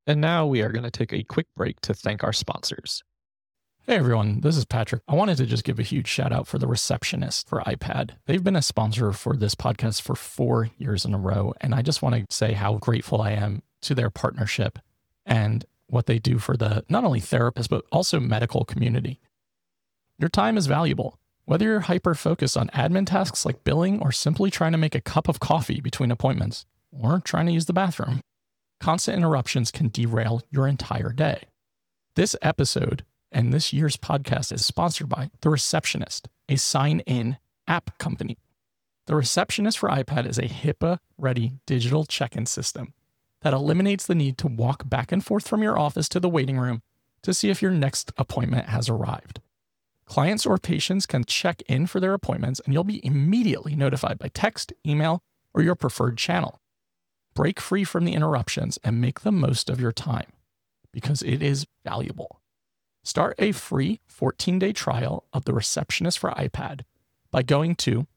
And now we are going to take a quick break to thank our sponsors. Hey everyone, this is Patrick. I wanted to just give a huge shout out for The Receptionist for iPad. They've been a sponsor for this podcast for 4 years in a row, and I just want to say how grateful I am to their partnership and what they do for the not only therapists, but also medical community. Your time is valuable. Whether you're hyper-focused on admin tasks like billing or simply trying to make a cup of coffee between appointments or trying to use the bathroom, constant interruptions can derail your entire day. This episode and this year's podcast is sponsored by The Receptionist, a sign-in app company. The Receptionist for iPad is a HIPAA-ready digital check-in system that eliminates the need to walk back and forth from your office to the waiting room to see if your next appointment has arrived. Clients or patients can check in for their appointments, and you'll be immediately notified by text, email, or your preferred channel. Break free from the interruptions and make the most of your time, because it is valuable. Start a free 14-day trial of The Receptionist for iPad by going to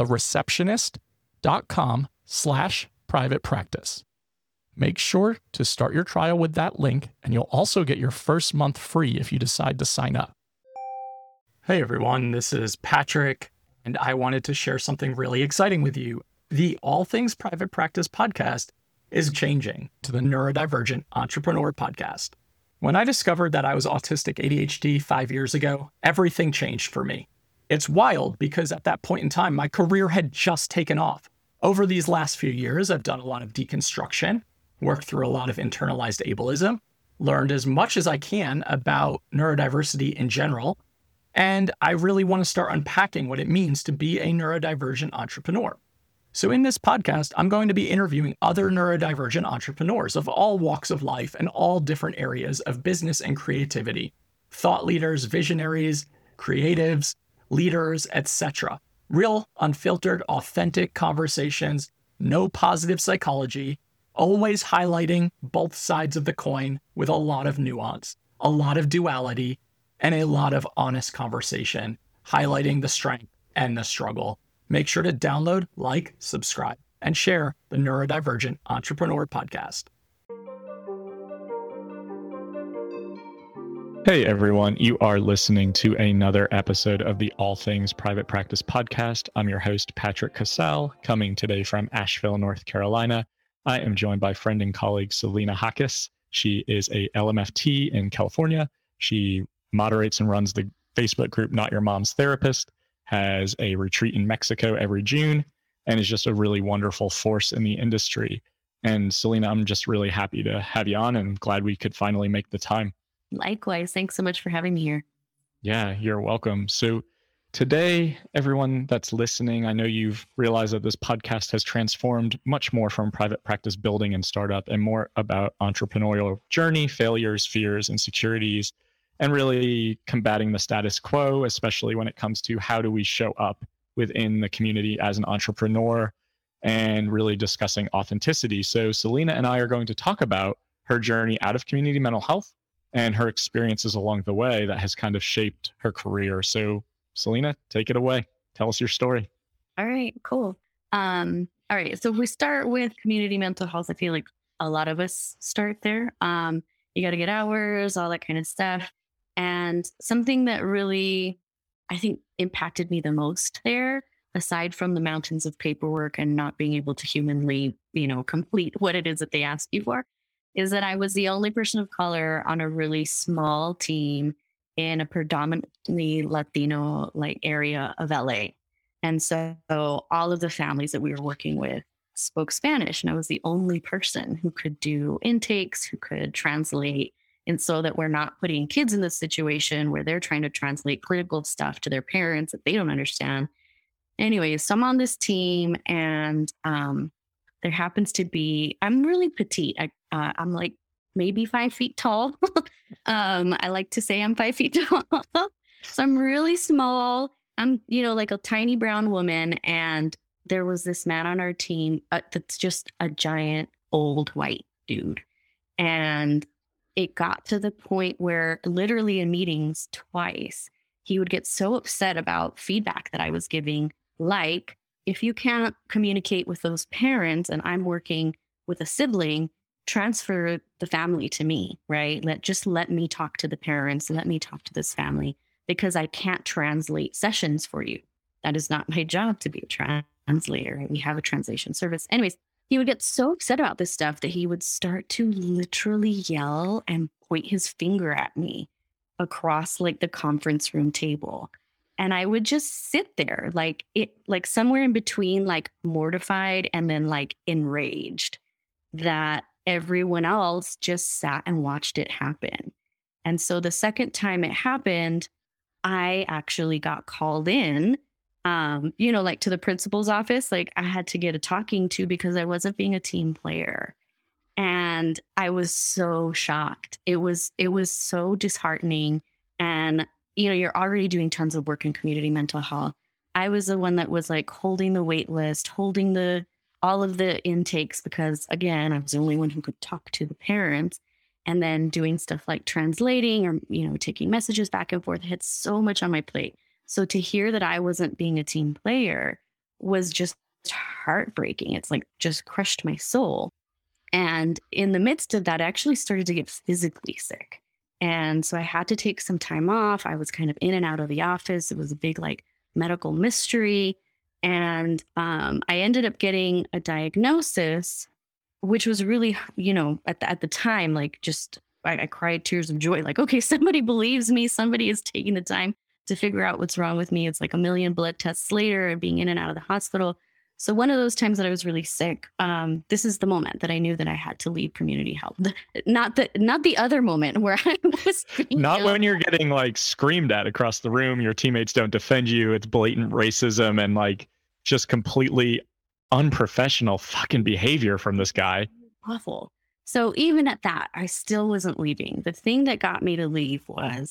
thereceptionist.com/private practice. Make sure to start your trial with that link, and you'll also get your first month free if you decide to sign up. Hey everyone, this is Patrick, and I wanted to share something really exciting with you. The All Things Private Practice podcast is changing to the Neurodivergent Entrepreneur podcast. When I discovered that I was autistic ADHD 5 years ago, everything changed for me. It's wild because at that point in time, my career had just taken off. Over these last few years, I've done a lot of deconstruction, worked through a lot of internalized ableism, learned as much as I can about neurodiversity in general, and I really want to start unpacking what it means to be a neurodivergent entrepreneur. So in this podcast, I'm going to be interviewing other neurodivergent entrepreneurs of all walks of life and all different areas of business and creativity. Thought leaders, visionaries, creatives, leaders, etc. Real, unfiltered, authentic conversations, no positive psychology, always highlighting both sides of the coin with a lot of nuance, a lot of duality, and a lot of honest conversation, highlighting the strength and the struggle. Make sure to download, like, subscribe, and share the Neurodivergent Entrepreneur podcast. Hey everyone, you are listening to another episode of the All Things Private Practice podcast. I'm your host, Patrick Casale, coming today from Asheville, North Carolina. I am joined by friend and colleague Selena Hakis. She is a LMFT in California. She moderates and runs the Facebook group Not Your Mom's Therapist, has a retreat in Mexico every June, and is just a really wonderful force in the industry. And Selena, I'm just really happy to have you on and glad we could finally make the time. Likewise. Thanks so much for having me here. Yeah, you're welcome. So today, everyone that's listening, I know you've realized that this podcast has transformed much more from private practice building and startup and more about entrepreneurial journey, failures, fears, insecurities, and really combating the status quo, especially when it comes to how do we show up within the community as an entrepreneur and really discussing authenticity. So Selena and I are going to talk about her journey out of community mental health and her experiences along the way that has kind of shaped her career. So Selena, take it away. Tell us your story. All right, cool. All right. So we start with community mental health. I feel like a lot of us start there. You got to get hours, all that kind of stuff. And something that really, I think, impacted me the most there, aside from the mountains of paperwork and not being able to humanly, complete what it is that they ask you for, is that I was the only person of color on a really small team in a predominantly Latino area of LA. And so all of the families that we were working with spoke Spanish, and I was the only person who could do intakes, who could translate. And so that we're not putting kids in this situation where they're trying to translate critical stuff to their parents that they don't understand. Anyways, so I'm on this team, and there happens to be, I'm really petite. I'm like maybe 5 feet tall. I like to say I'm 5 feet tall. So I'm really small. I'm, like a tiny brown woman. And there was this man on our team that's just a giant old white dude. And it got to the point where literally in meetings twice, he would get so upset about feedback that I was giving. Like, if you can't communicate with those parents and I'm working with a sibling, transfer the family to me, right? Let me talk to the parents, let me talk to this family, because I can't translate sessions for you. That is not my job to be a translator. We have a translation service. Anyways, he would get so upset about this stuff that he would start to literally yell and point his finger at me across like the conference room table. And I would just sit there like somewhere in between, like mortified and then like enraged that everyone else just sat and watched it happen. And so the second time it happened, I actually got called in, like to the principal's office. Like I had to get a talking to because I wasn't being a team player. And I was so shocked. It was so disheartening. And, you're already doing tons of work in community mental health. I was the one that was like holding the wait list, holding all of the intakes, because again, I was the only one who could talk to the parents, and then doing stuff like translating or, taking messages back and forth. I had so much on my plate. So to hear that I wasn't being a team player was just heartbreaking. It's like just crushed my soul. And in the midst of that, I actually started to get physically sick. And so I had to take some time off. I was kind of in and out of the office. It was a big like medical mystery. And I ended up getting a diagnosis, which was really, at the time, like just I cried tears of joy. Like, okay, somebody believes me. Somebody is taking the time to figure out what's wrong with me. It's like a million blood tests later and being in and out of the hospital. So one of those times that I was really sick, this is the moment that I knew that I had to leave community health. Not the other moment where I was not when you're getting like screamed at across the room, your teammates don't defend you, it's blatant racism and like just completely unprofessional fucking behavior from this guy. Awful. So even at that, I still wasn't leaving. The thing that got me to leave was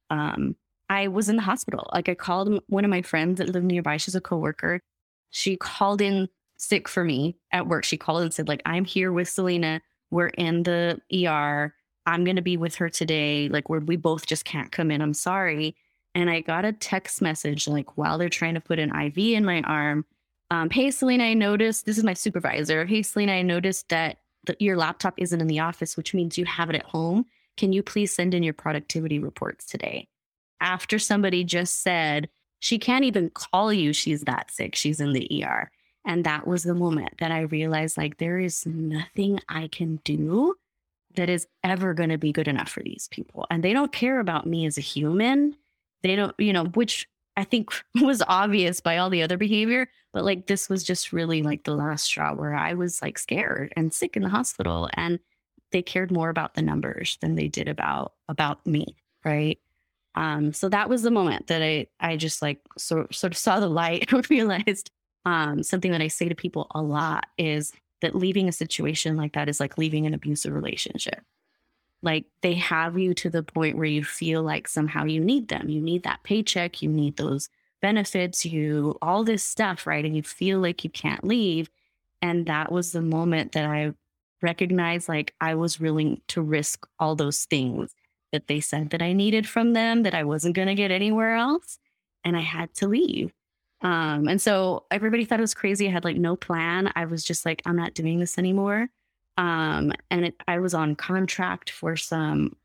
I was in the hospital. Like I called one of my friends that lived nearby. She's a coworker. She called in sick for me at work. She called and said, like, I'm here with Selena. We're in the ER. I'm going to be with her today. Like, we both just can't come in. I'm sorry. And I got a text message, like, while they're trying to put an IV in my arm. Hey, Selena, I noticed, this is my supervisor. Hey, Selena, I noticed that your laptop isn't in the office, which means you have it at home. Can you please send in your productivity reports today? After somebody just said, she can't even call you. She's that sick. She's in the ER. And that was the moment that I realized, like, there is nothing I can do that is ever going to be good enough for these people. And they don't care about me as a human. They don't, which I think was obvious by all the other behavior. But like, this was just really like the last straw where I was like scared and sick in the hospital. And they cared more about the numbers than they did about me. Right. So that was the moment that I just like sort of saw the light and realized something that I say to people a lot is that leaving a situation like that is like leaving an abusive relationship. Like they have you to the point where you feel like somehow you need them. You need that paycheck. You need those benefits, all this stuff, right? And you feel like you can't leave. And that was the moment that I recognized like I was willing to risk all those things that they said that I needed from them, that I wasn't going to get anywhere else. And I had to leave. And so everybody thought it was crazy. I had like no plan. I was just like, I'm not doing this anymore. I was on contract for some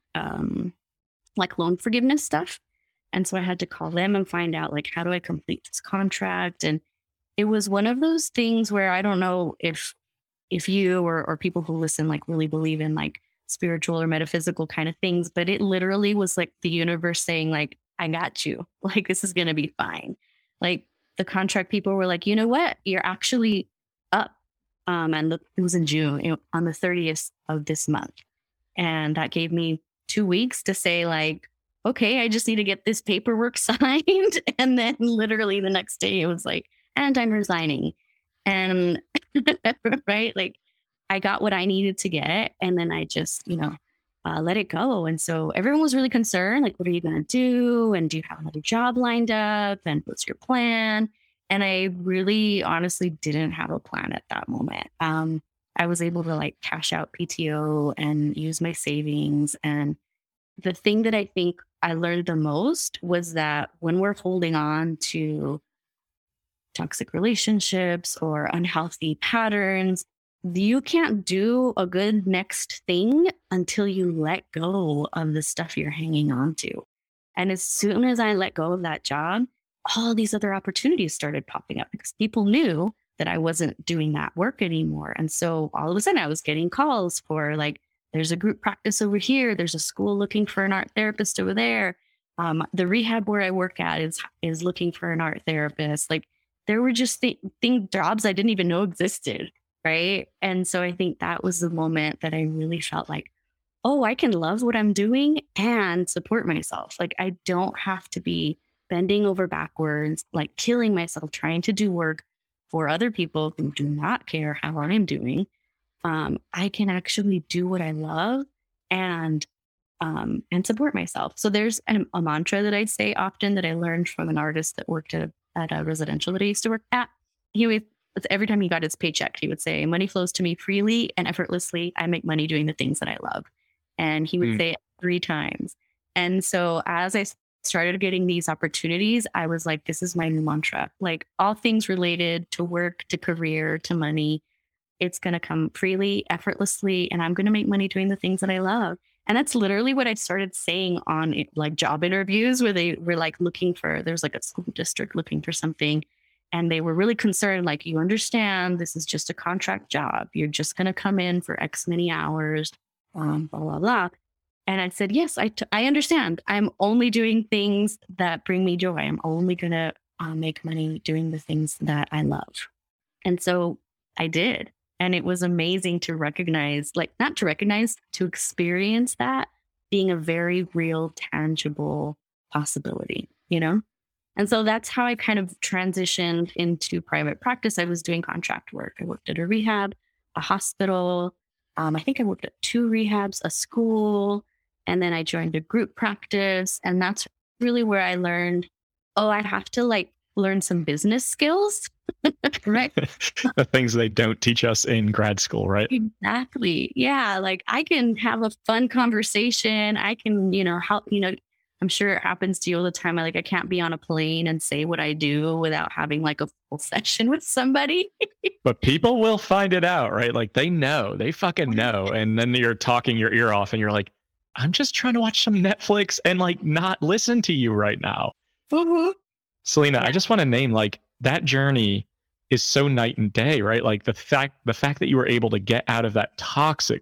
like loan forgiveness stuff. And so I had to call them and find out like, how do I complete this contract? And it was one of those things where I don't know if you or people who listen like really believe in like spiritual or metaphysical kind of things, but it literally was like the universe saying like, I got you, like, this is going to be fine. Like the contract people were like, you know what, you're actually up. And it was in June on the 30th of this month. And that gave me 2 weeks to say like, okay, I just need to get this paperwork signed. And then literally the next day it was like, and I'm resigning. And right, like I got what I needed to get. And then I just, let it go. And so everyone was really concerned, like, what are you going to do? And do you have another job lined up? And what's your plan? And I really honestly didn't have a plan at that moment. I was able to like cash out PTO and use my savings. And the thing that I think I learned the most was that when we're holding on to toxic relationships or unhealthy patterns, you can't do a good next thing until you let go of the stuff you're hanging on to. And as soon as I let go of that job, all these other opportunities started popping up because people knew that I wasn't doing that work anymore. And so all of a sudden I was getting calls for like, there's a group practice over here. There's a school looking for an art therapist over there. The rehab where I work at is looking for an art therapist. Like there were just jobs I didn't even know existed. Right. And so I think that was the moment that I really felt like, oh, I can love what I'm doing and support myself. Like I don't have to be bending over backwards, like killing myself, trying to do work for other people who do not care how I'm doing. I can actually do what I love and support myself. So there's a mantra that I say often that I learned from an artist that worked at a residential that I used to work at. Every time he got his paycheck, he would say, money flows to me freely and effortlessly. I make money doing the things that I love. And he would say it 3 times. And so as I started getting these opportunities, I was like, this is my new mantra. Like all things related to work, to career, to money, it's going to come freely, effortlessly, and I'm going to make money doing the things that I love. And that's literally what I started saying on like job interviews where they were like there's like a school district looking for something. And they were really concerned, like, you understand, this is just a contract job. You're just going to come in for X many hours, blah, blah, blah. And I said, yes, I understand. I'm only doing things that bring me joy. I'm only going to make money doing the things that I love. And so I did. And it was amazing to to experience that being a very real, tangible possibility, you know? And so that's how I kind of transitioned into private practice. I was doing contract work. I worked at a rehab, a hospital. I think I worked at 2 rehabs, a school, and then I joined a group practice. And that's really where I learned, I have to like learn some business skills, right? The things they don't teach us in grad school, right? Exactly. Yeah. Like I can have a fun conversation. I can, help, I'm sure it happens to you all the time. I can't be on a plane and say what I do without having like a full session with somebody. But people will find it out, right? Like they fucking know. And then you're talking your ear off and you're like, I'm just trying to watch some Netflix and like not listen to you right now. Mm-hmm. Selena, yeah. I just want to name like that journey is so night and day, right? Like the fact that you were able to get out of that toxic,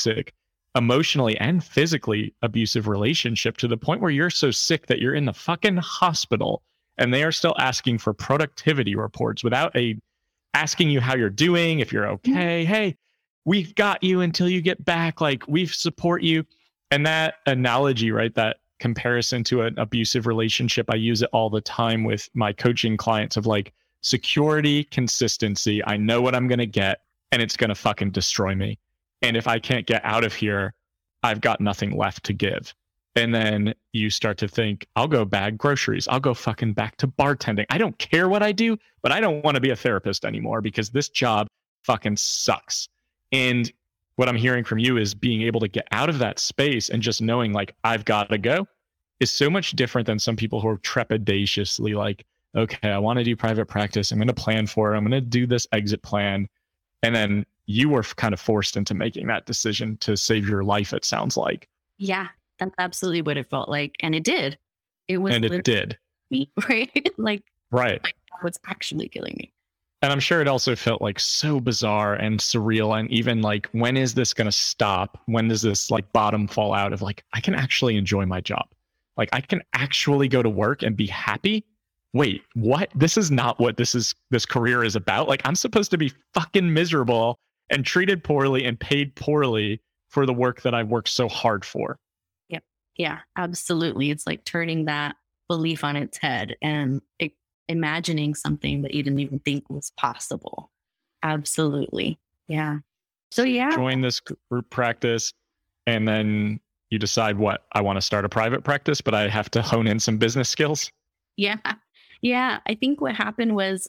emotionally and physically abusive relationship to the point where you're so sick that you're in the fucking hospital and they are still asking for productivity reports without asking you how you're doing, if you're okay. Hey, we've got you until you get back. Like we support you. And that analogy, right? That comparison to an abusive relationship, I use it all the time with my coaching clients of like security, consistency. I know what I'm going to get and it's going to fucking destroy me. And if I can't get out of here, I've got nothing left to give. And then you start to think, I'll go bag groceries. I'll go fucking back to bartending. I don't care what I do, but I don't want to be a therapist anymore because this job fucking sucks. And what I'm hearing from you is being able to get out of that space and just knowing like, I've got to go is so much different than some people who are trepidatiously like, okay, I want to do private practice. I'm going to plan for it. I'm going to do this exit plan. And then you were kind of forced into making that decision to save your life, it sounds like. Yeah, that's absolutely what it felt like. And it did. It did. Me, right? Right. Like what's actually killing me. And I'm sure it also felt like so bizarre and surreal. And even like, when is this going to stop? When does this like bottom fall out of like, I can actually enjoy my job. Like I can actually go to work and be happy. Wait, what? This is not what this career is about. Like I'm supposed to be fucking miserable and treated poorly and paid poorly for the work that I've worked so hard for. Yep. Yeah, absolutely. It's like turning that belief on its head and imagining something that you didn't even think was possible. Absolutely. Yeah. So yeah. Join this group practice and then you decide I want to start a private practice, but I have to hone in some business skills. Yeah. Yeah. I think what happened was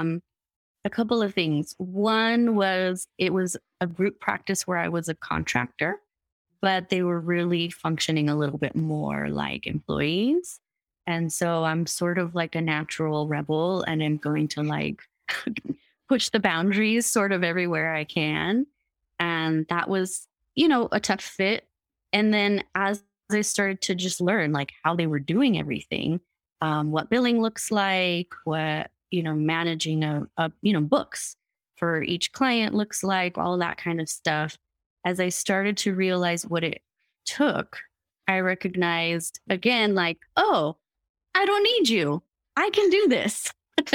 a couple of things. One was it was a group practice where I was a contractor, but they were really functioning a little bit more like employees. And so I'm sort of like a natural rebel and I'm going to like push the boundaries sort of everywhere I can. And that was, a tough fit. And then as I started to just learn like how they were doing everything, what billing looks like, what, managing books for each client looks like, all that kind of stuff. As I started to realize what it took, I recognized again, like, oh, I don't need you. I can do this.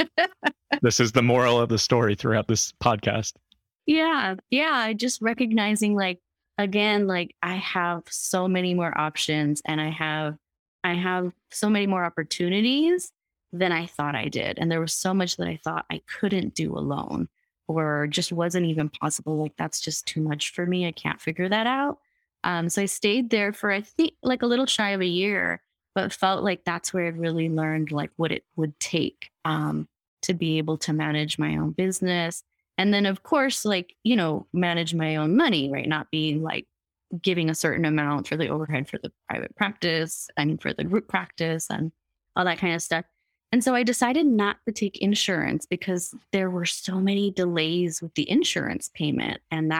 This is the moral of the story throughout this podcast. Yeah. Just recognizing like, again, like I have so many more options and I have so many more opportunities than I thought I did. And there was so much that I thought I couldn't do alone or just wasn't even possible. Like, that's just too much for me. I can't figure that out. So I stayed there for, I think, like a little shy of a year, but felt like that's where I really learned like what it would take to be able to manage my own business. And then, of course, like, manage my own money, right? Not being like giving a certain amount for the overhead for the private practice, for the group practice and all that kind of stuff. And so I decided not to take insurance because there were so many delays with the insurance payment. And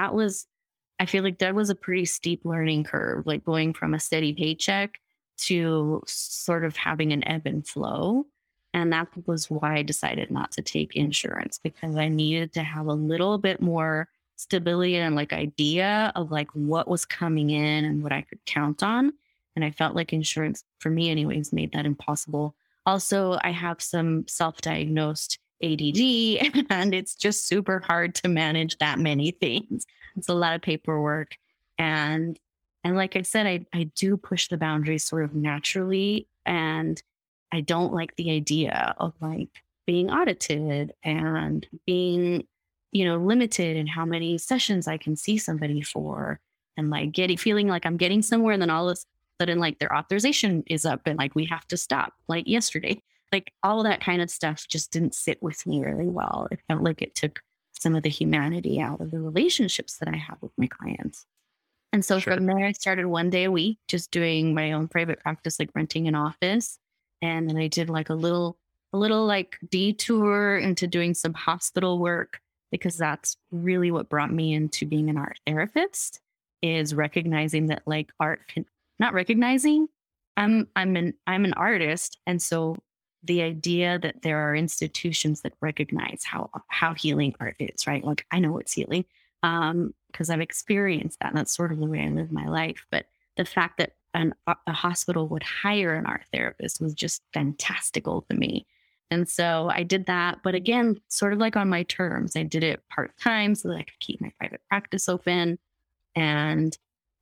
I feel like that was a pretty steep learning curve, like going from a steady paycheck to sort of having an ebb and flow. And that was why I decided not to take insurance, because I needed to have a little bit more stability and like idea of like what was coming in and what I could count on. And I felt like insurance, for me anyways, made that impossible. Also, I have some self-diagnosed ADD, and it's just super hard to manage that many things. It's a lot of paperwork. And like I said, I do push the boundaries sort of naturally. And I don't like the idea of like being audited and being, limited in how many sessions I can see somebody for, and like feeling like I'm getting somewhere. And then all of a sudden, like their authorization is up and like we have to stop like yesterday. Like all that kind of stuff just didn't sit with me really well. It felt like it took some of the humanity out of the relationships that I have with my clients. And so from there, I started one day a week, just doing my own private practice, like renting an office. And then I did like a little like detour into doing some hospital work, because that's really what brought me into being an art therapist, is recognizing that like not recognizing, I'm an artist. And so the idea that there are institutions that recognize how healing art is, right? Like I know it's healing because I've experienced that. And that's sort of the way I live my life. But the fact that a hospital would hire an art therapist was just fantastical to me. And so I did that. But again, sort of like on my terms, I did it part-time so that I could keep my private practice open. And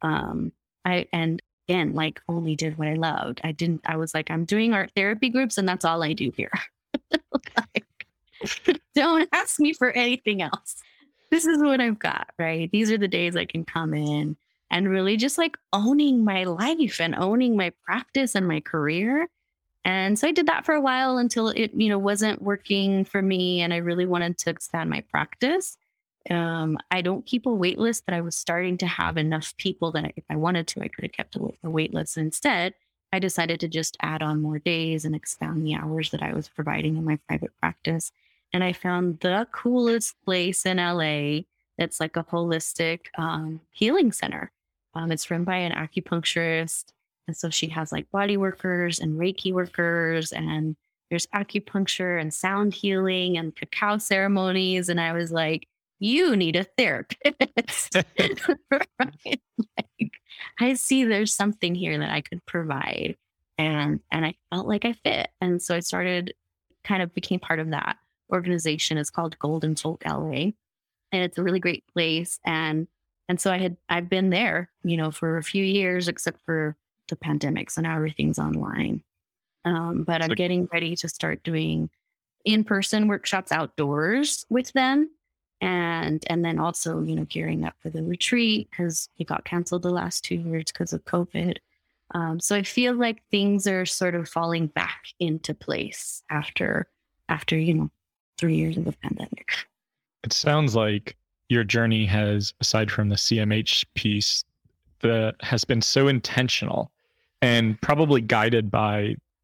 again, like only did what I loved. I was like, I'm doing art therapy groups and that's all I do here. Like, don't ask me for anything else. This is what I've got, right? These are the days I can come in and really just like owning my life and owning my practice and my career. And so I did that for a while until it, wasn't working for me. And I really wanted to expand my practice. I don't keep a wait list, but I was starting to have enough people that if I wanted to, I could have kept a wait list. Instead, I decided to just add on more days and expand the hours that I was providing in my private practice. And I found the coolest place in LA that's like a holistic healing center. It's run by an acupuncturist. And so she has like body workers and Reiki workers, and there's acupuncture and sound healing and cacao ceremonies. And I was like, you need a therapist. Right? Like, I see there's something here that I could provide. And I felt like I fit. And so I became part of that organization. It's called Golden Folk LA. And it's a really great place. And so I've been there, for a few years, except for the pandemic. So now everything's online. But I'm getting ready to start doing in-person workshops outdoors with them. And then also, gearing up for the retreat, because it got canceled the last 2 years because of COVID. So I feel like things are sort of falling back into place after 3 years of the pandemic. It sounds like your journey has, aside from the CMH piece, has been so intentional and probably guided by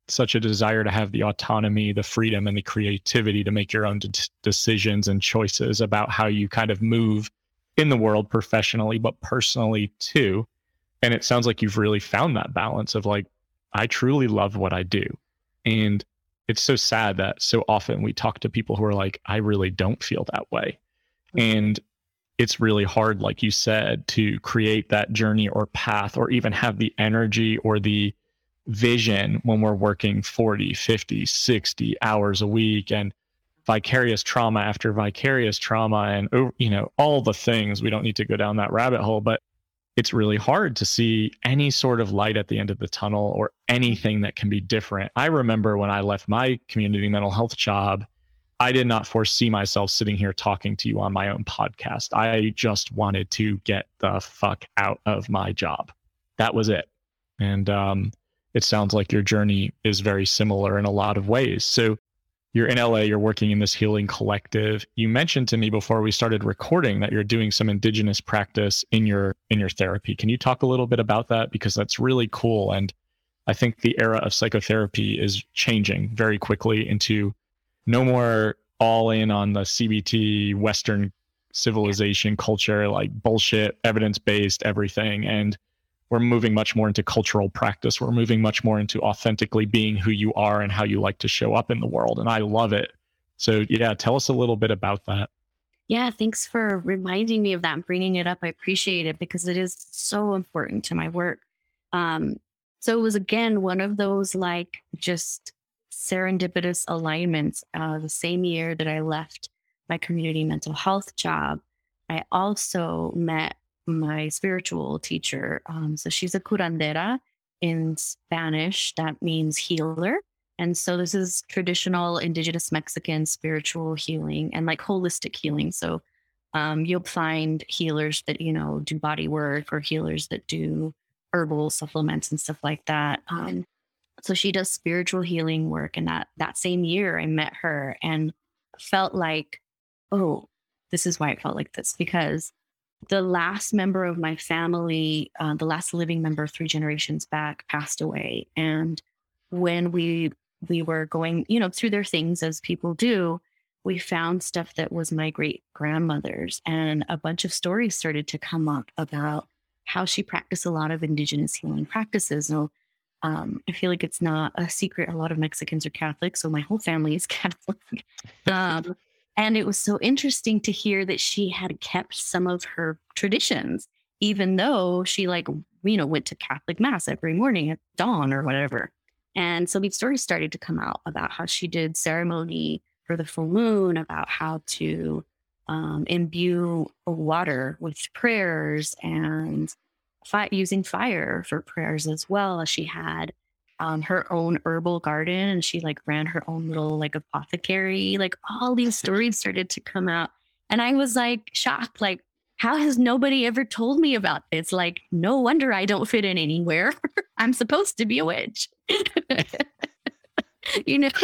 such a desire to have the autonomy, the freedom, and the creativity to make your own decisions and choices about how you kind of move in the world professionally, but personally too. And it sounds like you've really found that balance of like, I truly love what I do. And it's so sad that so often we talk to people who are like, I really don't feel that way. And it's really hard, like you said, to create that journey or path, or even have the energy or the vision when we're working 40, 50, 60 hours a week, and vicarious trauma after vicarious trauma, and, you know, all the things. We don't need to go down that rabbit hole, but it's really hard to see any sort of light at the end of the tunnel or anything that can be different. I remember when I left my community mental health job, I did not foresee myself sitting here talking to you on my own podcast. I just wanted to get the fuck out of my job. That was it. And it sounds like your journey is very similar in a lot of ways. So you're in LA, you're working in this healing collective. You mentioned to me before we started recording that you're doing some indigenous practice in your therapy. Can you talk a little bit about that? Because that's really cool. And I think the era of psychotherapy is changing very quickly into no more all in on the CBT, Western civilization culture, like bullshit, evidence-based everything. And we're moving much more into cultural practice. We're moving much more into authentically being who you are and how you like to show up in the world. And I love it. So yeah, tell us a little bit about that. Yeah, thanks for reminding me of that and bringing it up. I appreciate it because it is so important to my work. So it was, again, one of those like just serendipitous alignments. The same year that I left my community mental health job, I also met my spiritual teacher. So she's a curandera in Spanish. That means healer. And so this is traditional indigenous Mexican spiritual healing and like holistic healing. So you'll find healers that, you know, do body work, or healers that do herbal supplements and stuff like that. So she does spiritual healing work. And that same year I met her and felt like, oh, this is why it felt like this, because the last member of my family, the last living member 3 generations back, passed away. And when we were going, you know, through their things as people do, we found stuff that was my great grandmother's, and a bunch of stories started to come up about how she practiced a lot of indigenous healing practices. So I feel like it's not a secret. A lot of Mexicans are Catholic, so my whole family is Catholic. And it was so interesting to hear that she had kept some of her traditions, even though she, like, you know, went to Catholic mass every morning at dawn or whatever. And so these stories started to come out about how she did ceremony for the full moon, about how to imbue water with prayers, and using fire for prayers as well. She had her own herbal garden, and she like ran her own little like apothecary. Like all these stories started to come out, and I was like shocked, like, how has nobody ever told me about this? Like, no wonder I don't fit in anywhere. I'm supposed to be a witch. You know.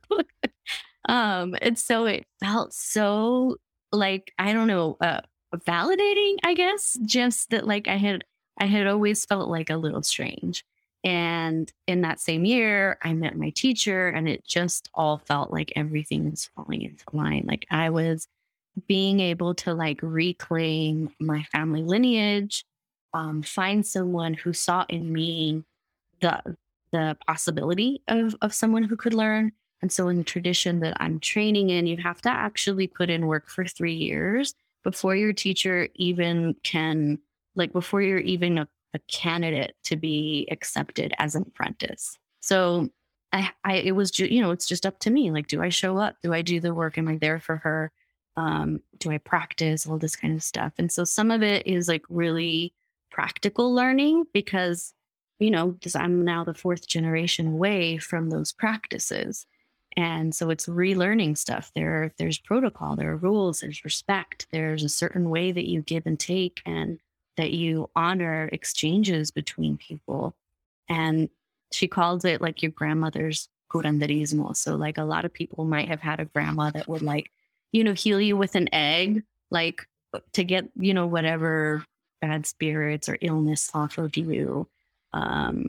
And so it felt so like, I don't know, validating, I guess, just that like I had always felt like a little strange. And in that same year, I met my teacher, and it just all felt like everything was falling into line. Like I was being able to like reclaim my family lineage, find someone who saw in me the possibility of someone who could learn. And so in the tradition that I'm training in, you have to actually put in work for 3 years before your teacher even can, like before you're even a candidate to be accepted as an apprentice. So it was, you know, it's just up to me. Like, do I show up? Do I do the work? Am I there for her? Do I practice all this kind of stuff? And so some of it is like really practical learning because, you know, because I'm now the 4th generation away from those practices. And so it's relearning stuff. There's protocol, there are rules, there's respect, there's a certain way that you give and take, and that you honor exchanges between people. And she calls it like your grandmother's curanderismo. So like a lot of people might have had a grandma that would like, you know, heal you with an egg, like to get, you know, whatever bad spirits or illness off of you.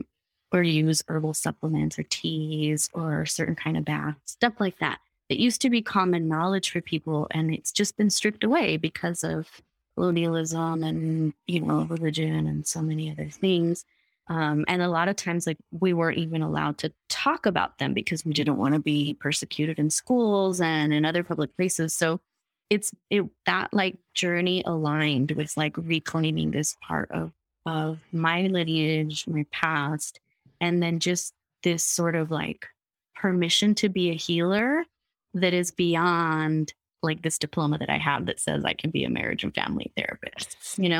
or use herbal supplements or teas or certain kind of baths, stuff like that. It used to be common knowledge for people, and it's just been stripped away because of colonialism and, religion and so many other things. And a lot of times, like, we weren't even allowed to talk about them because we didn't want to be persecuted in schools and in other public places. So that like journey aligned with like reclaiming this part of my lineage, my past, and then just this sort of like permission to be a healer that is beyond like this diploma that I have that says I can be a marriage and family therapist,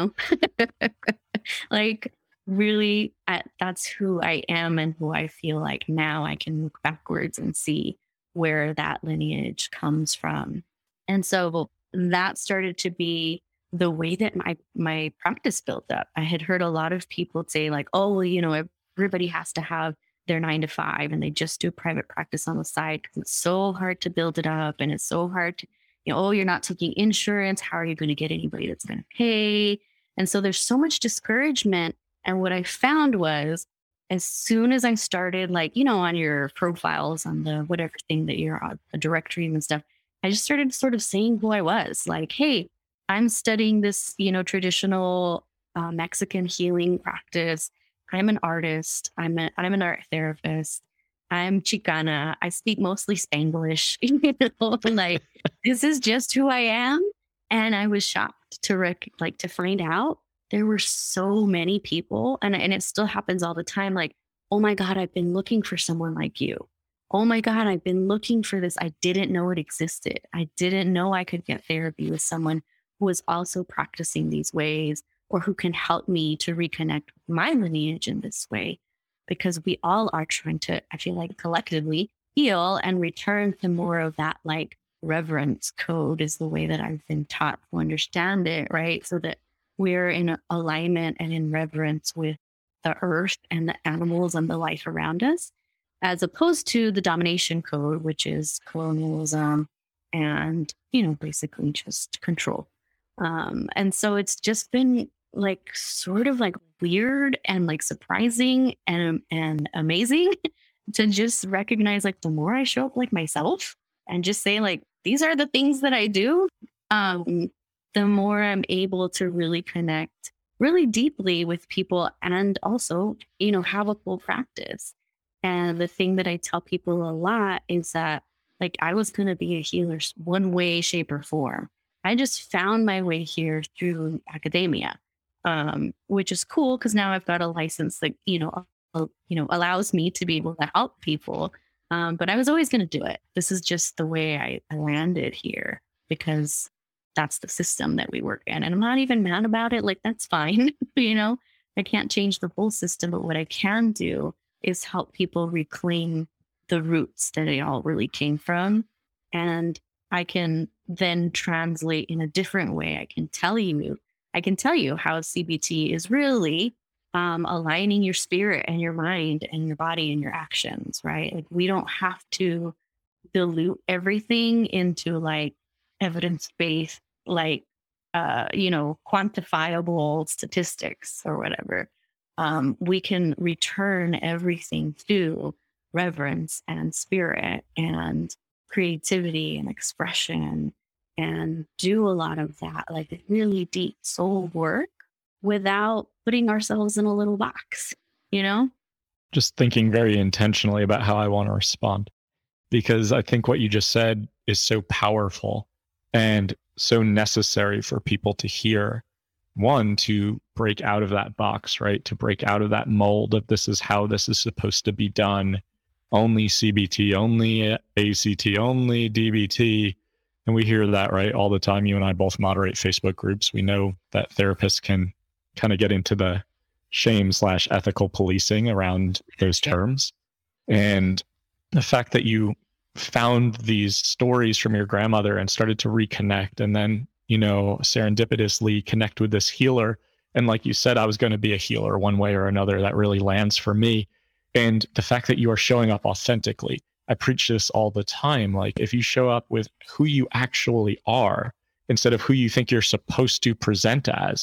like really that's who I am and who I feel like now I can look backwards and see where that lineage comes from. And so that started to be the way that my practice built up. I had heard a lot of people say like, oh, well, everybody has to have their 9 to 5 and they just do private practice on the side because it's so hard to build it up and it's so hard to, you're not taking insurance. How are you going to get anybody that's going to pay? And so there's so much discouragement. And what I found was as soon as I started, like, on your profiles on the whatever thing that you're on, a directory and stuff, I just started sort of saying who I was. Like, hey, I'm studying this, traditional Mexican healing practice. I'm an artist. I'm an art therapist. I'm Chicana. I speak mostly Spanglish. Like this is just who I am. And I was shocked to find out there were so many people, and it still happens all the time. Like, oh my God, I've been looking for someone like you. Oh my God, I've been looking for this. I didn't know it existed. I didn't know I could get therapy with someone who was also practicing these ways, or who can help me to reconnect with my lineage in this way. Because we all are trying to, I feel like, collectively heal and return to more of that like reverence code is the way that I've been taught to understand it, right? So that we're in alignment and in reverence with the earth and the animals and the life around us, as opposed to the domination code, which is colonialism and, basically just control. And so it's just been like sort of like weird and like surprising and amazing to just recognize like the more I show up like myself and just say like, these are the things that I do, the more I'm able to really connect really deeply with people and also, have a full practice. And the thing that I tell people a lot is that like I was going to be a healer one way, shape, or form. I just found my way here through academia, which is cool because now I've got a license that, allows me to be able to help people. But I was always going to do it. This is just the way I landed here because that's the system that we work in. And I'm not even mad about it. Like, that's fine. I can't change the whole system, but what I can do is help people reclaim the roots that it all really came from. And I can then translate in a different way. I can tell you how CBT is really aligning your spirit and your mind and your body and your actions, right? Like we don't have to dilute everything into like evidence-based, like, quantifiable statistics or whatever. We can return everything to reverence and spirit and creativity and expression and do a lot of that, like really deep soul work without putting ourselves in a little box, Just thinking very intentionally about how I want to respond, because I think what you just said is so powerful and so necessary for people to hear. One, to break out of that box, right? To break out of that mold of this is how this is supposed to be done. Only CBT, only ACT, only DBT. And we hear that, right, all the time. You and I both moderate Facebook groups. We know that therapists can kind of get into the shame/ethical policing around those terms. And the fact that you found these stories from your grandmother and started to reconnect and then, serendipitously connect with this healer. And like you said, I was going to be a healer one way or another. That really lands for me. And the fact that you are showing up authentically. I preach this all the time. Like if you show up with who you actually are instead of who you think you're supposed to present as,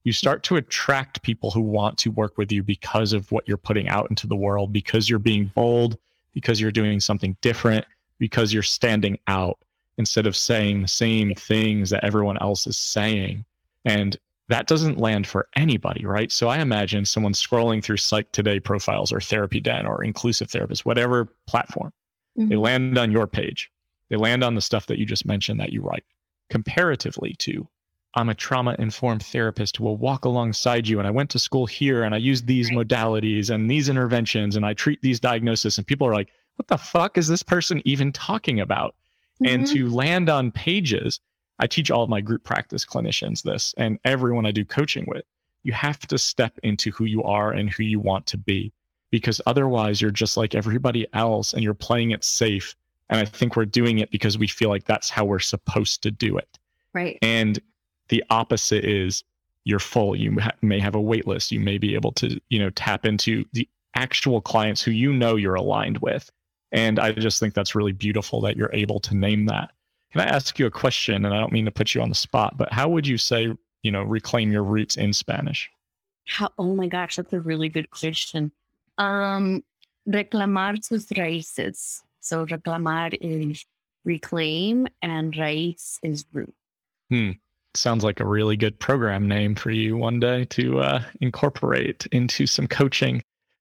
you start to attract people who want to work with you because of what you're putting out into the world, because you're being bold, because you're doing something different, because you're standing out instead of saying the same things that everyone else is saying. And that doesn't land for anybody, right? So I imagine someone scrolling through Psych Today profiles or Therapy Den or Inclusive Therapist, whatever platform, they land on your page. They land on the stuff that you just mentioned that you write, comparatively to, I'm a trauma-informed therapist who will walk alongside you, and I went to school here, and I use these modalities and these interventions, and I treat these diagnoses. And people are like, what the fuck is this person even talking about? And to land on pages, I teach all of my group practice clinicians this, and everyone I do coaching with, you have to step into who you are and who you want to be, because otherwise you're just like everybody else and you're playing it safe. And I think we're doing it because we feel like that's how we're supposed to do it. Right. And the opposite is you're full. You may have a wait list. You may be able to, tap into the actual clients who you're aligned with. And I just think that's really beautiful that you're able to name that. Can I ask you a question? And I don't mean to put you on the spot, but how would you say, reclaim your roots in Spanish? Oh my gosh, that's a really good question. Reclamar sus raíces. So reclamar is reclaim and raíz is root. Sounds like a really good program name for you one day to incorporate into some coaching.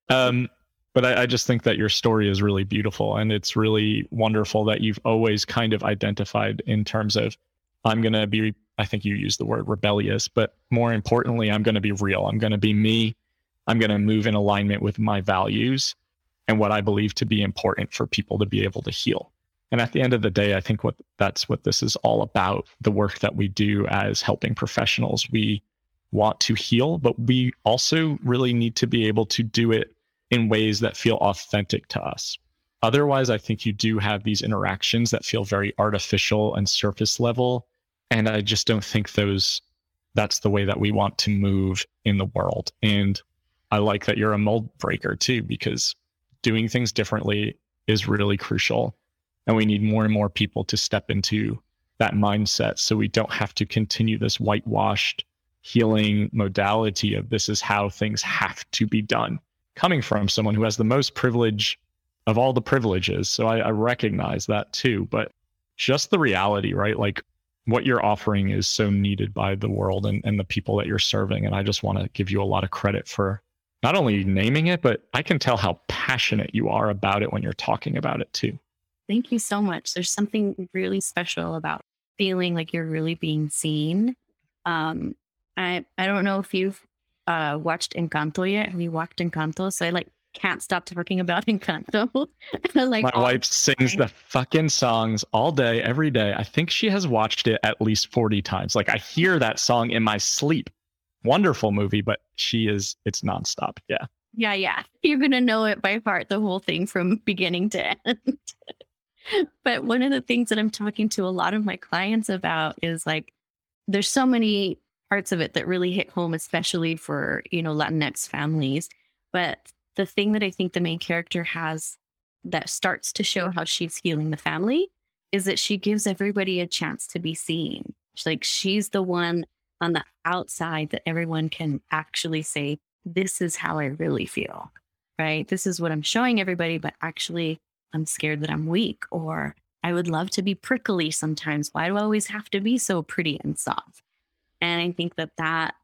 But I just think that your story is really beautiful, and it's really wonderful that you've always kind of identified in terms of, I'm going to be, I think you used the word rebellious, but more importantly, I'm going to be real. I'm going to be me. I'm going to move in alignment with my values and what I believe to be important for people to be able to heal. And at the end of the day, I think that's what this is all about, the work that we do as helping professionals. We want to heal, but we also really need to be able to do it in ways that feel authentic to us. Otherwise, I think you do have these interactions that feel very artificial and surface level. And I just don't think that's the way that we want to move in the world. And I like that you're a mold breaker too, because doing things differently is really crucial. And we need more and more people to step into that mindset so we don't have to continue this whitewashed healing modality of this is how things have to be done, coming from someone who has the most privilege of all the privileges. So I recognize that too, but just the reality, right? Like what you're offering is so needed by the world and the people that you're serving. And I just want to give you a lot of credit for not only naming it, but I can tell how passionate you are about it when you're talking about it too. Thank you so much. There's something really special about feeling like you're really being seen. I don't know if you've watched Encanto yet. Have you watched Encanto? So I can't stop talking about Encanto. My wife sings the fucking songs all day, every day. I think she has watched it at least 40 times. Like I hear that song in my sleep. Wonderful movie, but it's nonstop. Yeah. Yeah. You're going to know it by heart, the whole thing from beginning to end. But one of the things that I'm talking to a lot of my clients about is there's so many parts of it that really hit home, especially for, Latinx families. But the thing that I think the main character has that starts to show how she's healing the family is that she gives everybody a chance to be seen. She's the one on the outside that everyone can actually say, this is how I really feel, right? This is what I'm showing everybody, but actually I'm scared that I'm weak, or I would love to be prickly sometimes. Why do I always have to be so pretty and soft? And I think that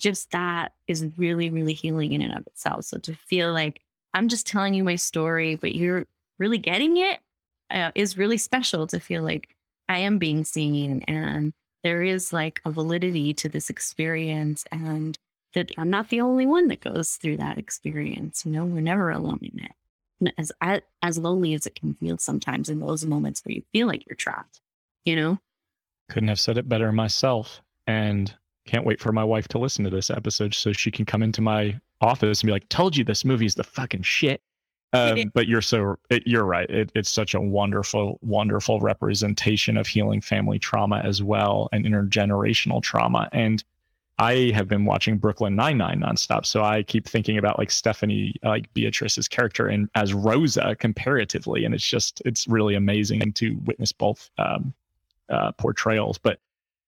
is really, really healing in and of itself. So to feel like I'm just telling you my story, but you're really getting it is really special. To feel like I am being seen and there is a validity to this experience, and that I'm not the only one that goes through that experience. We're never alone in it. As lonely as it can feel sometimes in those moments where you feel like you're trapped, Couldn't have said it better myself. And can't wait for my wife to listen to this episode so she can come into my office and be like, told you this movie is the fucking shit. But you're right. It's such a wonderful, wonderful representation of healing family trauma as well, and intergenerational trauma. And I have been watching Brooklyn Nine-Nine nonstop. So I keep thinking about Stephanie, Beatrice's character and as Rosa comparatively. And it's really amazing to witness both portrayals. But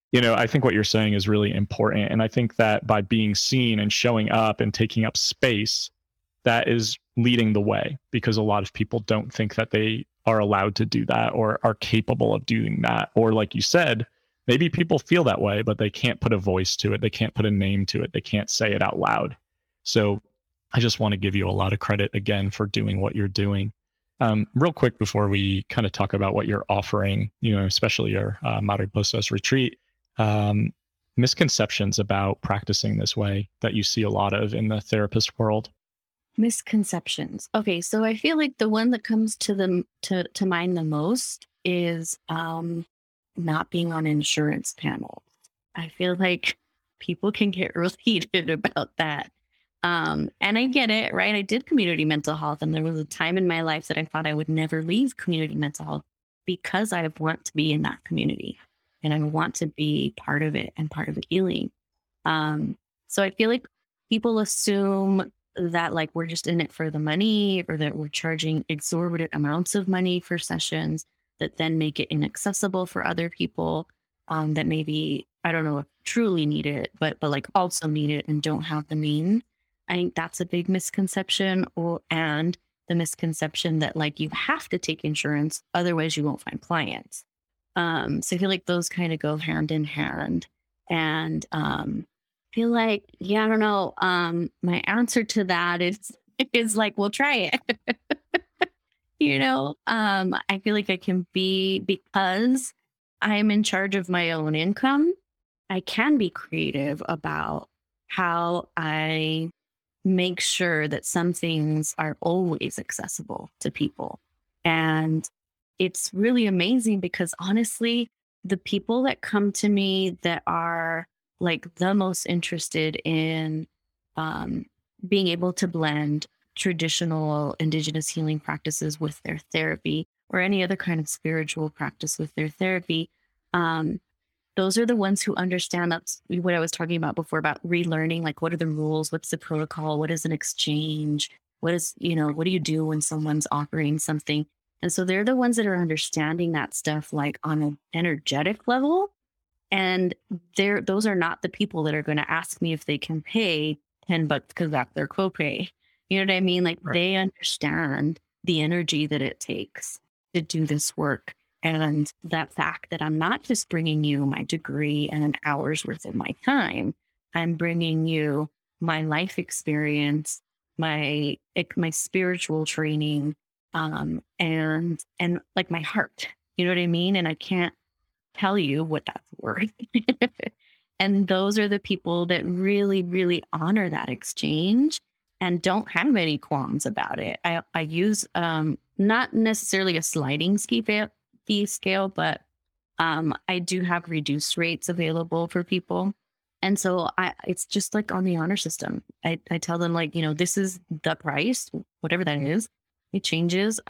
I think what you're saying is really important. And I think that by being seen and showing up and taking up space, that is leading the way, because a lot of people don't think that they are allowed to do that or are capable of doing that. Or like you said, maybe people feel that way, but they can't put a voice to it. They can't put a name to it. They can't say it out loud. So I just want to give you a lot of credit again for doing what you're doing. Real quick before we kind of talk about what you're offering, especially your Mariposas retreat, misconceptions about practicing this way that you see a lot of in the therapist world. Misconceptions. Okay, so I feel like the one that comes to mind the most is not being on insurance panels. I feel like people can get real heated about that. And I get it, right? I did community mental health, and there was a time in my life that I thought I would never leave community mental health because I want to be in that community and I want to be part of it and part of the healing. So I feel like people assume that like we're just in it for the money, or that we're charging exorbitant amounts of money for sessions that then make it inaccessible for other people that maybe, I don't know if truly need it, but like also need it and don't have the means. I think that's a big misconception, and the misconception that like you have to take insurance, otherwise you won't find clients. So I feel like those kind of go hand in hand. And feel like, yeah, I don't know. My answer to that is like, well, try it. I feel like I can because I'm in charge of my own income, I can be creative about how I make sure that some things are always accessible to people. And it's really amazing because honestly, the people that come to me that are like the most interested in being able to blend traditional indigenous healing practices with their therapy, or any other kind of spiritual practice with their therapy, those are the ones who understand. That's what I was talking about before about relearning, like what are the rules, what's the protocol, what is an exchange, what do you do when someone's offering something. And so they're the ones that are understanding that stuff like on an energetic level. And those are not the people that are going to ask me if they can pay $10 because that's their copay. You know what I mean? Like right. They understand the energy that it takes to do this work. And that fact that I'm not just bringing you my degree and an hour's worth of my time, I'm bringing you my life experience, my spiritual training, and like my heart. You know what I mean? And I can't tell you what that's worth. And those are the people that really, really honor that exchange and don't have any qualms about it. I use not necessarily a sliding fee scale, but I do have reduced rates available for people. And so it's just like on the honor system. I tell them like, this is the price, whatever that is, it changes.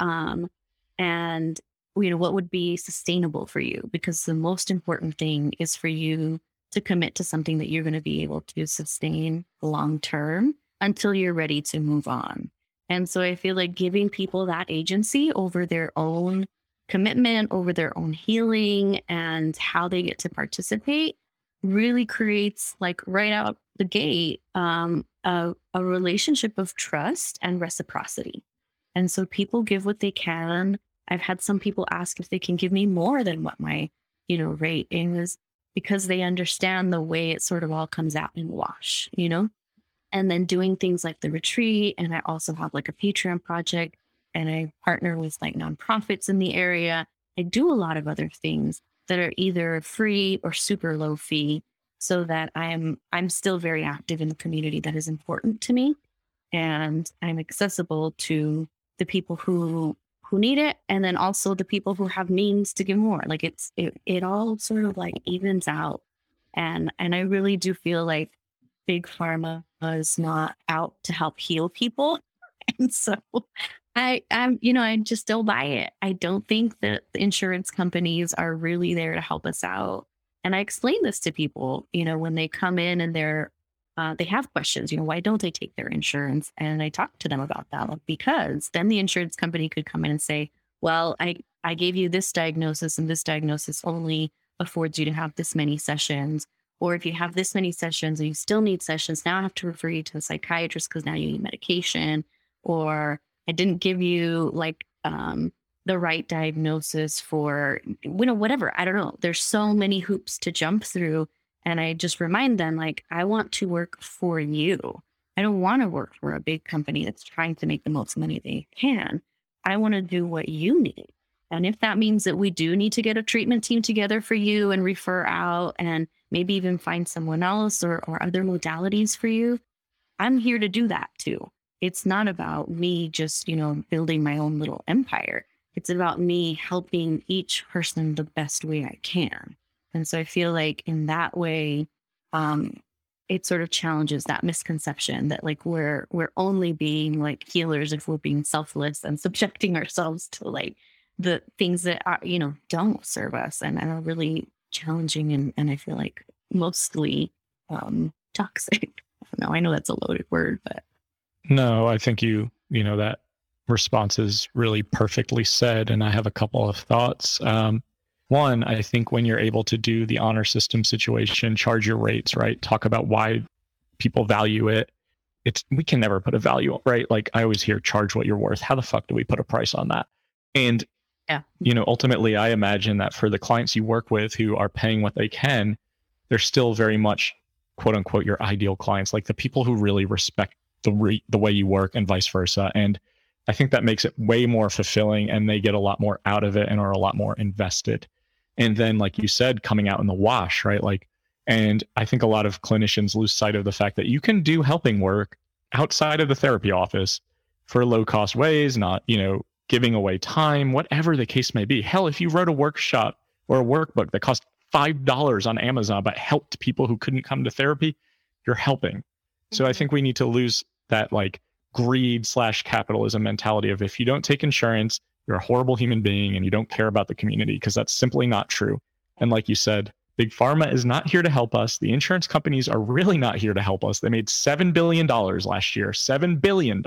And what would be sustainable for you? Because the most important thing is for you to commit to something that you're going to be able to sustain long term until you're ready to move on. And so I feel like giving people that agency over their own commitment, over their own healing and how they get to participate really creates like right out the gate, a relationship of trust and reciprocity. And so people give what they can. I've had some people ask if they can give me more than what my, rate is, because they understand the way it sort of all comes out in the wash, and then doing things like the retreat. And I also have like a Patreon project, and I partner with like nonprofits in the area. I do a lot of other things that are either free or super low fee, so that I'm still very active in the community that is important to me. And I'm accessible to the people who need it, and then also the people who have means to give more. Like it all sort of like evens out. And I really do feel like Big Pharma is not out to help heal people. And so I just don't buy it. I don't think that the insurance companies are really there to help us out. And I explain this to people, when they come in and they have questions, why don't they take their insurance? And I talk to them about that, because then the insurance company could come in and say, well, I gave you this diagnosis and this diagnosis only, affords you to have this many sessions. Or if you have this many sessions and you still need sessions, now I have to refer you to a psychiatrist because now you need medication. Or I didn't give you like the right diagnosis for, whatever. I don't know. There's so many hoops to jump through. And I just remind them, like, I want to work for you. I don't want to work for a big company that's trying to make the most money they can. I want to do what you need. And if that means that we do need to get a treatment team together for you and refer out and maybe even find someone else or other modalities for you, I'm here to do that too. It's not about me just, building my own little empire. It's about me helping each person the best way I can. And so I feel like in that way, it sort of challenges that misconception that like we're only being like healers if we're being selfless and subjecting ourselves to like the things that are, don't serve us and are really challenging and I feel like mostly toxic. I know that's a loaded word, but no, I think that response is really perfectly said. And I have a couple of thoughts. One, I think when you're able to do the honor system situation, charge your rates, right? Talk about why people value it. We can never put a value, right? Like I always hear charge what you're worth. How the fuck do we put a price on that? And, ultimately I imagine that for the clients you work with who are paying what they can, they're still very much quote unquote your ideal clients, like the people who really respect the way you work and vice versa. And I think that makes it way more fulfilling and they get a lot more out of it and are a lot more invested. And then, like you said, coming out in the wash, right? And I think a lot of clinicians lose sight of the fact that you can do helping work outside of the therapy office for low cost ways, not, giving away time, whatever the case may be. Hell, if you wrote a workshop or a workbook that cost $5 on Amazon, but helped people who couldn't come to therapy, you're helping. So I think we need to lose that like greed/capitalism mentality of if you don't take insurance, you're a horrible human being and you don't care about the community, because that's simply not true. And like you said, Big Pharma is not here to help us. The insurance companies are really not here to help us. They made $7 billion last year, $7 billion.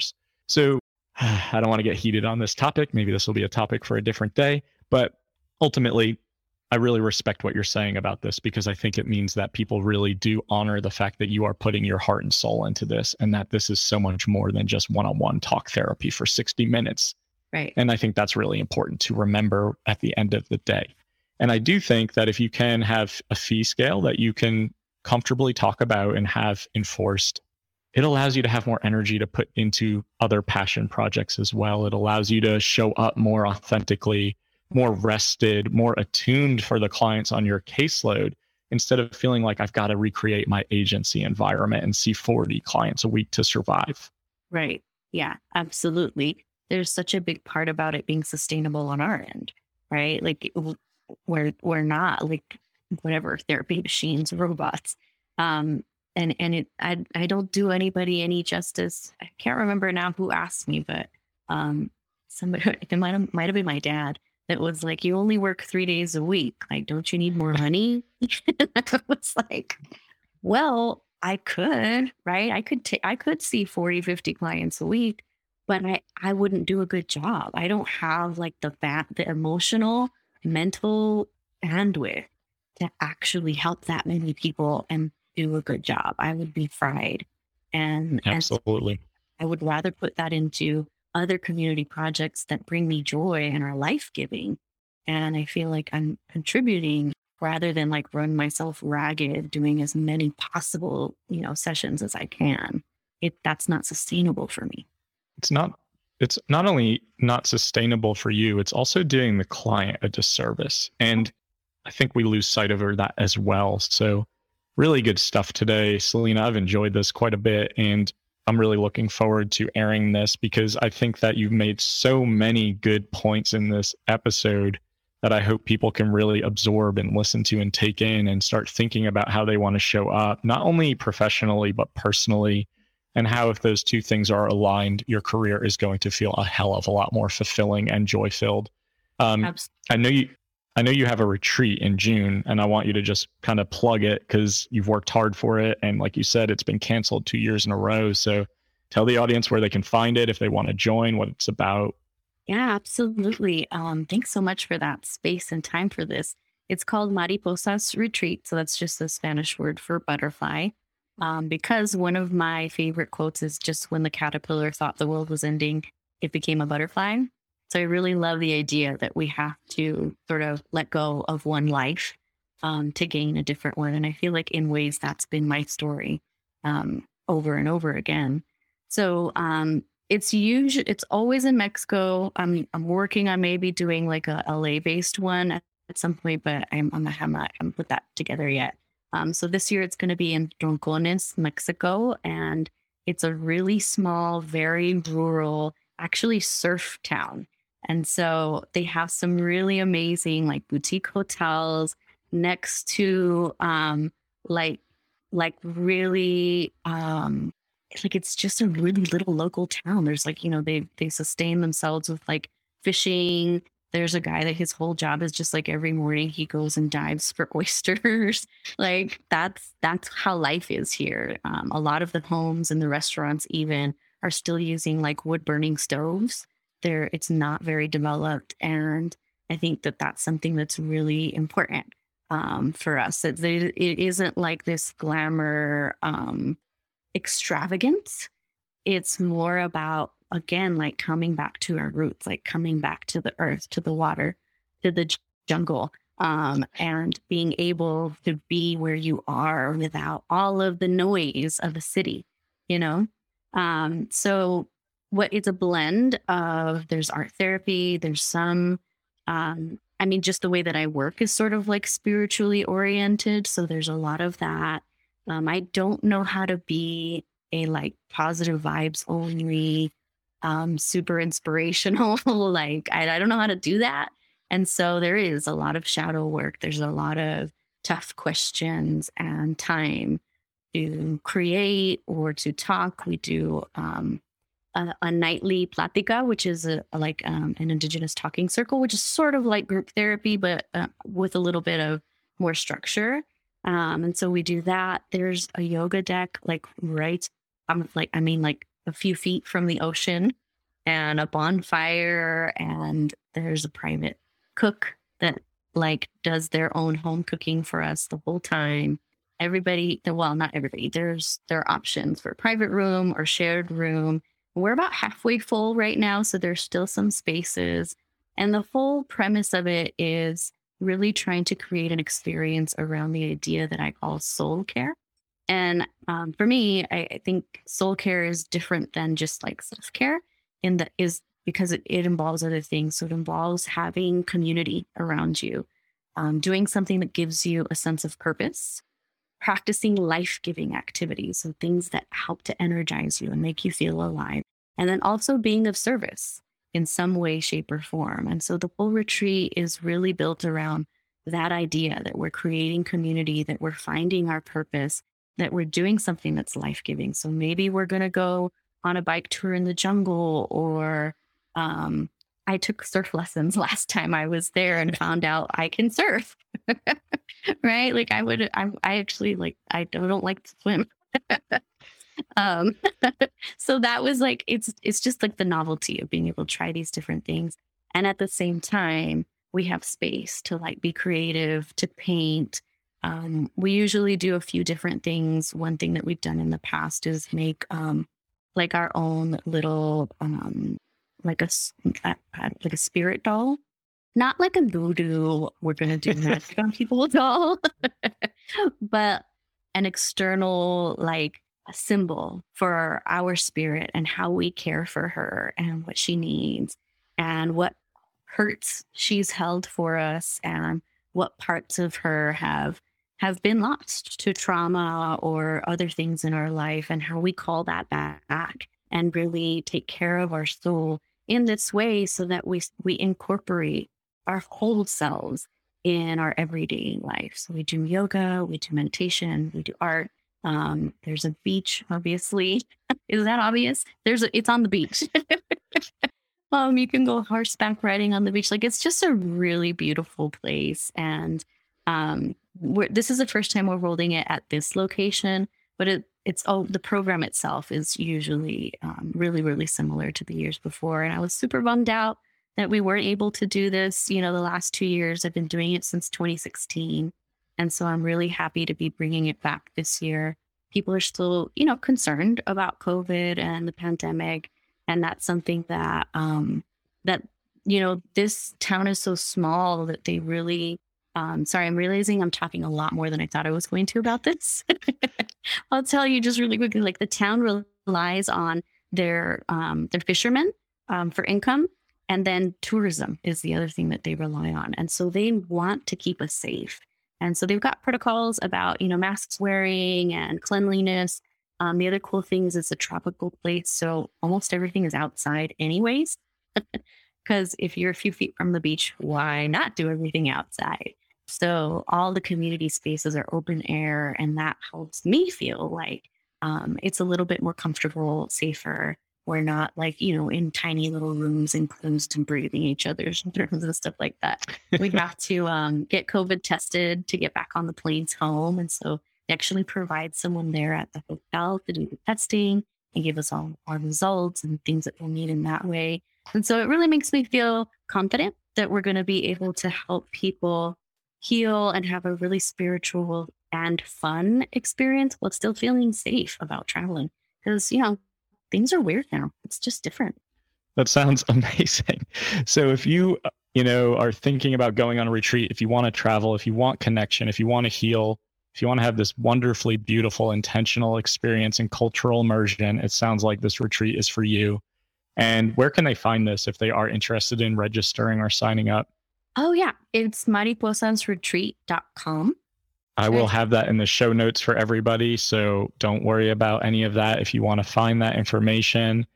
So I don't want to get heated on this topic. Maybe this will be a topic for a different day. But ultimately, I really respect what you're saying about this because I think it means that people really do honor the fact that you are putting your heart and soul into this and that this is so much more than just one-on-one talk therapy for 60 minutes. Right. And I think that's really important to remember at the end of the day. And I do think that if you can have a fee scale that you can comfortably talk about and have enforced, it allows you to have more energy to put into other passion projects as well. It allows you to show up more authentically, more rested, more attuned for the clients on your caseload, instead of feeling like I've got to recreate my agency environment and see 40 clients a week to survive. Right. Yeah, absolutely. There's such a big part about it being sustainable on our end, right? Like we're not like whatever therapy machines, robots. And I don't do anybody any justice. I can't remember now who asked me, but somebody, it might have been my dad, that was like, you only work 3 days a week. Like, don't you need more money? I was like, well, I could, right? I could see 40, 50 clients a week, but I wouldn't do a good job. I don't have like the emotional, mental bandwidth to actually help that many people and do a good job. I would be fried. And absolutely. I would rather put that into other community projects that bring me joy and are life-giving. And I feel like I'm contributing rather than like run myself ragged, doing as many possible, sessions as I can. That's not sustainable for me. It's not only not sustainable for you, it's also doing the client a disservice. And I think we lose sight of that as well. So really good stuff today, Selena. I've enjoyed this quite a bit, and I'm really looking forward to airing this because I think that you've made so many good points in this episode that I hope people can really absorb and listen to and take in and start thinking about how they want to show up, not only professionally, but personally, and how if those two things are aligned, your career is going to feel a hell of a lot more fulfilling and joy-filled. I know you have a retreat in June, and I want you to just kind of plug it because you've worked hard for it. And like you said, it's been canceled 2 years in a row. So tell the audience where they can find it, if they want to join, what it's about. Yeah, absolutely. Thanks so much for that space and time for this. It's called Mariposas Retreat. So that's just the Spanish word for butterfly. Because one of my favorite quotes is just when the caterpillar thought the world was ending, it became a butterfly. So I really love the idea that we have to sort of let go of one life to gain a different one. And I feel like in ways that's been my story over and over again. So it's always in Mexico. I'm working on maybe doing like a LA based one at some point, but I haven't put that together yet. So this year it's going to be in Troncones, Mexico, and it's a really small, very rural, actually surf town. And so they have some really amazing like boutique hotels next to like really like it's just a really little local town. There's like, they sustain themselves with like fishing. There's a guy that his whole job is just like every morning he goes and dives for oysters. Like that's how life is here. A lot of the homes and the restaurants even are still using like wood burning stoves. It's not very developed. And I think that that's something that's really important for us. It isn't like this glamour extravagance. It's more about, again, like coming back to our roots, like coming back to the earth, to the water, to the jungle, and being able to be where you are without all of the noise of a city, So it's a blend of, there's art therapy, there's some, just the way that I work is sort of like spiritually oriented. So there's a lot of that. I don't know how to be a like positive vibes only, super inspirational. Like I don't know how to do that. And so there is a lot of shadow work. There's a lot of tough questions and time to create or to talk. We do a nightly plática, which is an indigenous talking circle, which is sort of like group therapy, but with a little bit of more structure. And so we do that. There's a yoga deck, like a few feet from the ocean, and a bonfire. And there's a private cook that like does their own home cooking for us the whole time. Not everybody. There are options for private room or shared room. We're about halfway full right now, so there's still some spaces. And the whole premise of it is really trying to create an experience around the idea that I call soul care. And for me, I think soul care is different than just like self-care because it involves other things. So it involves having community around you, doing something that gives you a sense of purpose, practicing life-giving activities, so things that help to energize you and make you feel alive, and then also being of service in some way, shape, or form. And so the whole retreat is really built around that idea that we're creating community, that we're finding our purpose, that we're doing something that's life-giving. So maybe we're going to go on a bike tour in the jungle, or I took surf lessons last time I was there and found out I can surf. Right? Like I don't like to swim. So that was like, it's just like the novelty of being able to try these different things. And at the same time, we have space to like be creative, to paint. We usually do a few different things. One thing that we've done in the past is make like our own little like a spirit doll. Not like a voodoo, we're going to do magic on people doll, but an external, like a symbol for our spirit and how we care for her and what she needs and what hurts she's held for us and what parts of her have been lost to trauma or other things in our life, and how we call that back and really take care of our soul in this way so that we incorporate our whole selves in our everyday life. So we do yoga, we do meditation, we do art. There's a beach, obviously. Is that obvious? It's on the beach. You can go horseback riding on the beach. Like, it's just a really beautiful place. And this is the first time we're holding it at this location, but the program itself is usually really, really similar to the years before. And I was super bummed out that we weren't able to do this, the last 2 years. I've been doing it since 2016. And so I'm really happy to be bringing it back this year. People are still, concerned about COVID and the pandemic. And that's something that, this town is so small that they really, sorry, I'm realizing I'm talking a lot more than I thought I was going to about this. I'll tell you just really quickly, like the town relies on their fishermen for income. And then tourism is the other thing that they rely on. And so they want to keep us safe. And so they've got protocols about, masks wearing and cleanliness. The other cool thing is it's a tropical place. So almost everything is outside anyways. Because if you're a few feet from the beach, why not do everything outside? So all the community spaces are open air. And that helps me feel like it's a little bit more comfortable, safer. We're not like, in tiny little rooms enclosed and breathing each other's germs and stuff like that. We have to get COVID tested to get back on the planes home. And so they actually provide someone there at the hotel to do the testing and give us all our results and things that we'll need in that way. And so it really makes me feel confident that we're going to be able to help people heal and have a really spiritual and fun experience while still feeling safe about traveling. Because, things are weird now. It's just different. That sounds amazing. So if you, are thinking about going on a retreat, if you want to travel, if you want connection, if you want to heal, if you want to have this wonderfully beautiful, intentional experience and cultural immersion, it sounds like this retreat is for you. And where can they find this if they are interested in registering or signing up? Oh, yeah. It's mariposasretreat.com. I will have that in the show notes for everybody. So don't worry about any of that. If you want to find that information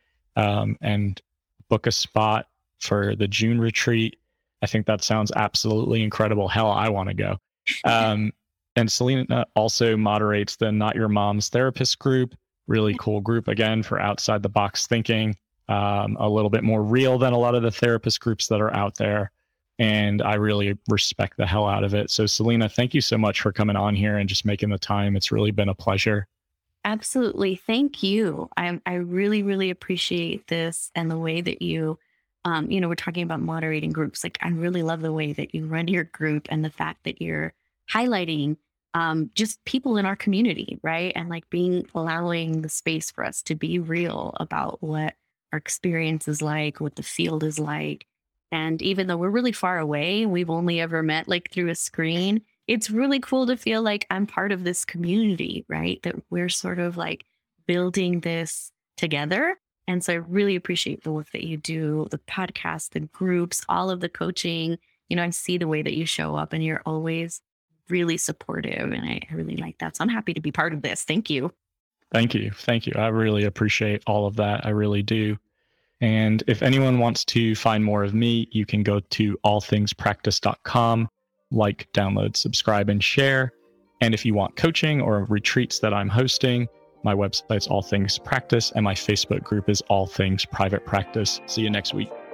and book a spot for the June retreat, I think that sounds absolutely incredible. Hell, I want to go. And Selena also moderates the Not Your Mom's Therapist group. Really cool group, again, for outside the box thinking, a little bit more real than a lot of the therapist groups that are out there. And I really respect the hell out of it. So Selena, thank you so much for coming on here and just making the time. It's really been a pleasure. Absolutely. Thank you. I really, really appreciate this and the way that you, we're talking about moderating groups. Like, I really love the way that you run your group and the fact that you're highlighting just people in our community, right? And like allowing the space for us to be real about what our experience is like, what the field is like. And even though we're really far away, we've only ever met like through a screen. It's really cool to feel like I'm part of this community, right? That we're sort of like building this together. And so I really appreciate the work that you do, the podcast, the groups, all of the coaching. I see the way that you show up and you're always really supportive. And I really like that. So I'm happy to be part of this. Thank you. Thank you. Thank you. I really appreciate all of that. I really do. And if anyone wants to find more of me, you can go to allthingspractice.com, like, download, subscribe, and share. And if you want coaching or retreats that I'm hosting, my website's All Things Practice, and my Facebook group is All Things Private Practice. See you next week.